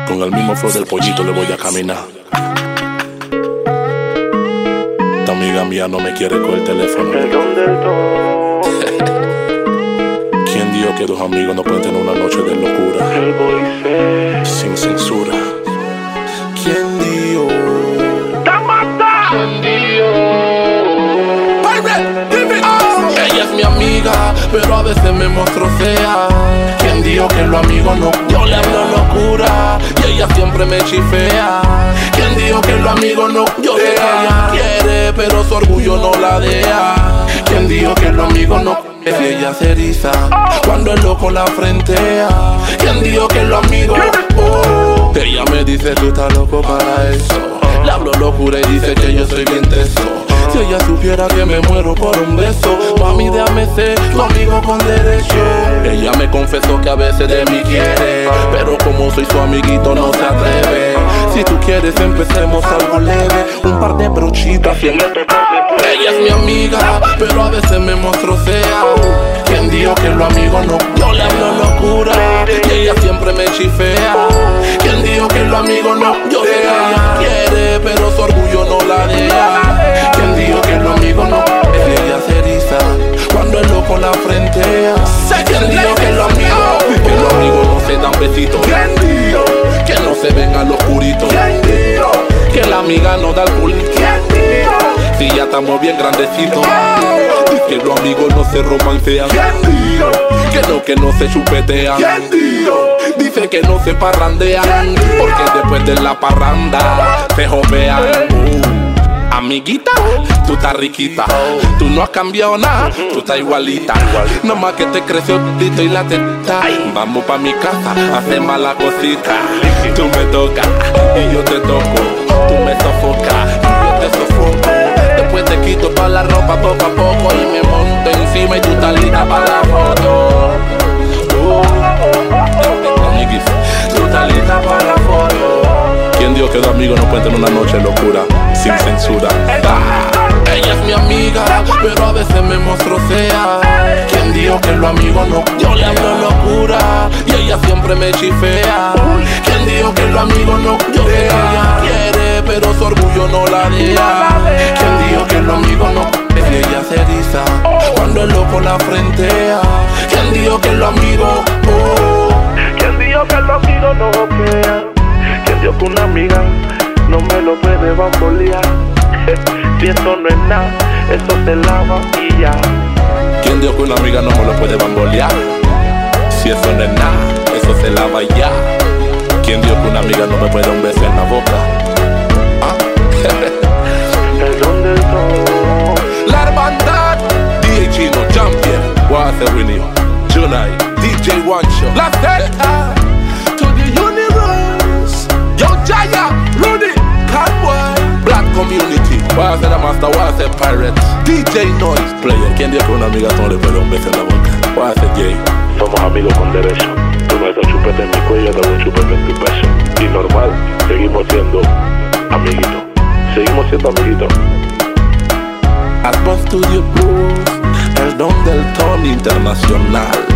Con el mismo flow del pollito le voy a caminar. Esta amiga mía no me quiere con el teléfono. ¿Quién dijo que dos amigos no pueden tener una noche de locura? Sin censura. ¿Quién dijo? Ella es mi amiga, pero a veces me mostrocea. ¿Quién dijo que los amigos no? Yo le hablo locura y ella siempre me chifea. ¿Quién dijo que los amigos no? Yo sé que ella quiere, pero su orgullo no la deja. ¿Quién dijo que los amigos no? Ella se eriza cuando el loco la frentea. ¿Quién dijo que los amigos? Ella me dice tú estás loco para eso. Le hablo locura y dice que yo soy bien teso. Si ella supiera que me muero por un beso, mami déjame ser tu amigo con derecho. Ella me confesó que a veces de mí quiere, pero como soy su amiguito no se atreve. Si tú quieres empecemos algo leve, un par de brochitas haciéndote. Ella es mi amiga, pero a veces me mostrocea. ¿Quién dijo que los amigos no? Yo le hablo locura y ella siempre me chifea. ¿Quién dijo que los amigos no? Yo sé que ella quiere, pero su orgullo no la deja. ¿Quién dijo que los amigos no? Ella se eriza cuando el loco la frentea. ¿Quién dijo que los amigos no se dan besitos? ¿Quién dijo que no se ven al oscurito? ¿Quién dijo que la amiga no da el culito? ¿Quién dijo si ya estamos bien grandecitos? Que los amigos no se romancean. ¿Quién dijo que no se chupetean? ¿Quién dijo? Dice que no se parrandean, porque después de la parranda se jovean. Amiguita, tú estás riquita, tú no has cambiado nada, tú estás igualita. No más que te creció el tito y la teta. Vamos pa' mi casa, hacemos la cosita. Tú me tocas y yo te toco, tú me sofocas y yo te sofoco. Después te quito pa' la ropa poco a poco y me monto encima y tú estás lista pa' la foto. Amiguita, tú estás lista pa' la foto. ¿Quién dijo que los amigos no pueden tener una noche de locura sin censura? Ella es mi amiga, pero a veces me mostrocea. ¿Quién dijo que los amigos no? Yo le hablo locura y ella siempre me chifea. ¿Quién dijo que los amigos no? Yo sé que ella quiere, pero su orgullo no la deja. ¿Quién dijo que los amigos no? Ella se eriza cuando el loco la frentea. ¿Quién dijo que los amigos? ¿Quién dijo que los amigos no operan? ¿Quién dijo que una amiga no me lo puede bambolear? Si eso no es nada, eso se lava y ya. ¿Quién dijo que una amiga no me lo puede bambolear? Si eso no es nada, eso se lava y ya. ¿Quién dijo que una amiga no me puede dar un beso en la boca? El don del todo. La hermandad, DJ Chino, Champion, Water Winnie, Junai, DJ Wancho, La Zeta, to the universe, Yo Jaya, Rudy, Catboy, Black Community, Water the Master, Water Pirate, DJ Noise Player. ¿Quién dijo que una amiga no le puede dar un beso en la boca? Water Jay. Somos amigos con derecho. Tú me das chupete en mi cuello, te doy un chupete en tu pecho. Y normal, seguimos siendo amiguitos. Seguimos siendo amiguitos. Atmos Studio Plus, el don del ton internacional.